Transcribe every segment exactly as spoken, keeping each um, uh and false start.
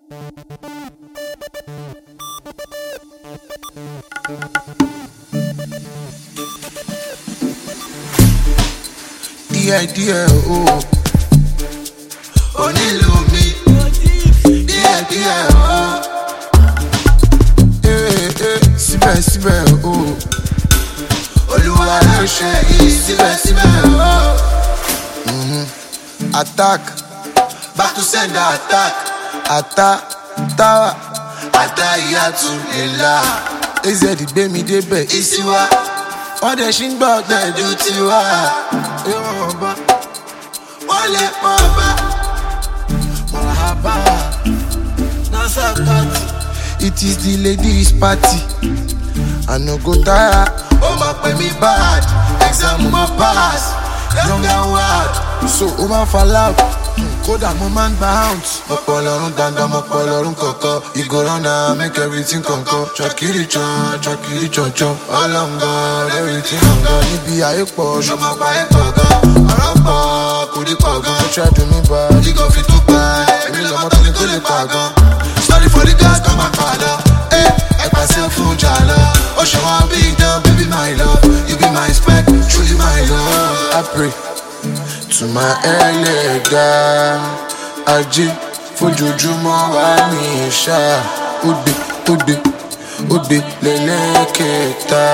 Díẹ̀ díẹ̀ o, onílù mi. Díẹ̀ díẹ̀ o, eh eh síbẹ̀ síbẹ̀ o, Olúwa ló ṣe yìí síbẹ̀ síbẹ̀ o. Attack, back to sender attack, attack tower, attack ìyàtú nílá. Ez gbé mi débẹ̀ ìsíwá, wọ́n dẹ̀ ṣì ń gbọ́ ọ̀gbẹ́dù tiwa. Wọ́n lè pọ̀ bá Marhaba, Nasa party. It is the ladies party, I no go tire. Ó máa pè mí bad, exam mo pass, young and wild. So ó máa fa loud, kódà mo máa ń gba ounce. Mọ̀pọ̀ lọ́rùn dandan, mọ̀pọ̀ lọ́rùn kọ̀kọ́. You go run now, make everything kọ̀ǹkọ̀. Chakiri chan, chakiri chan chan. All on God, everything on God. Níbi ayé pọ̀, ṣọmọ pa ayé pọ̀ gan. Ọ̀rọ̀ pọ̀, kò rí pọ̀ gan. Ó try to me bad, you go fit to buy. Èmi lọ́mọ tó ní tó lè pa gan. Sorry for the gas, come and padà. Eh, ẹ pàṣẹ fún jàlọ. Ó ṣe wọ́n bí dán, baby my love. You be my spec, truly my love. I pray to my ẹlẹ́dà ajé fojoojúmọ́ wá ní ìṣá. Òde òde òde lẹ́lẹ́kẹta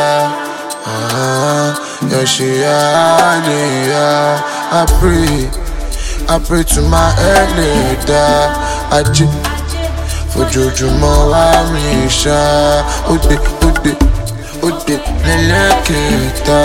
ẹ ṣe àlèyá. I pray I pray to my ẹlẹ́dà ajé fojoojúmọ́ wá ní ìṣá. Òde òde òde lẹ́lẹ́kẹta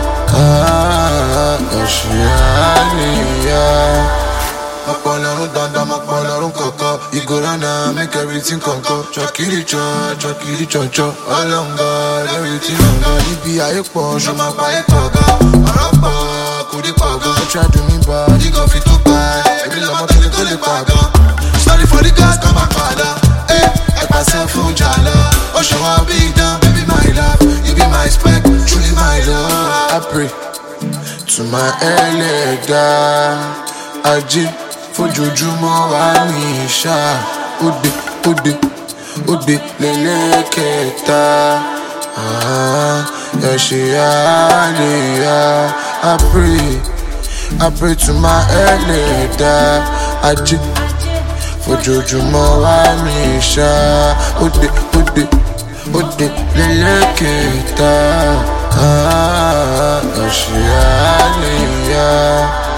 ẹ ṣe àlèyá. Mọ̀pọ̀ lọ́rùn dandan, mọ̀pọ̀ lọ́rùn kọ̀kọ́. You go run now, make everything kọ̀ǹkọ̀. Chakiri chan, chakiri chan chan. All on God, everything on God. Níbi ayé pọ̀, ṣọmọ pa ayé pọ̀ gan. Ọ̀rọ̀ pọ̀, kò rí pọ̀ gan. Ó try to me bad, you go fit to buy. Èmi lọ́mọ tó ní tó lè pa gan. Sorry for the gas, come and padà. Eh, ẹ pàṣẹ fún jàlọ. Ó ṣe wọ́n bí dán, baby my love. You be my spec, truly my love. I pray to my ẹlẹ́dà ajé fojoojúmọ́ wá ní ìṣá. Òde òde òde lẹ́lẹ́kẹta ẹ ṣe àlèyá. I pray I pray to my ẹlẹ́dà ajé fojoojúmọ́ wá ní ìṣá. Òde òde òde lẹ́lẹ́kẹta ẹ ṣe àlèyá.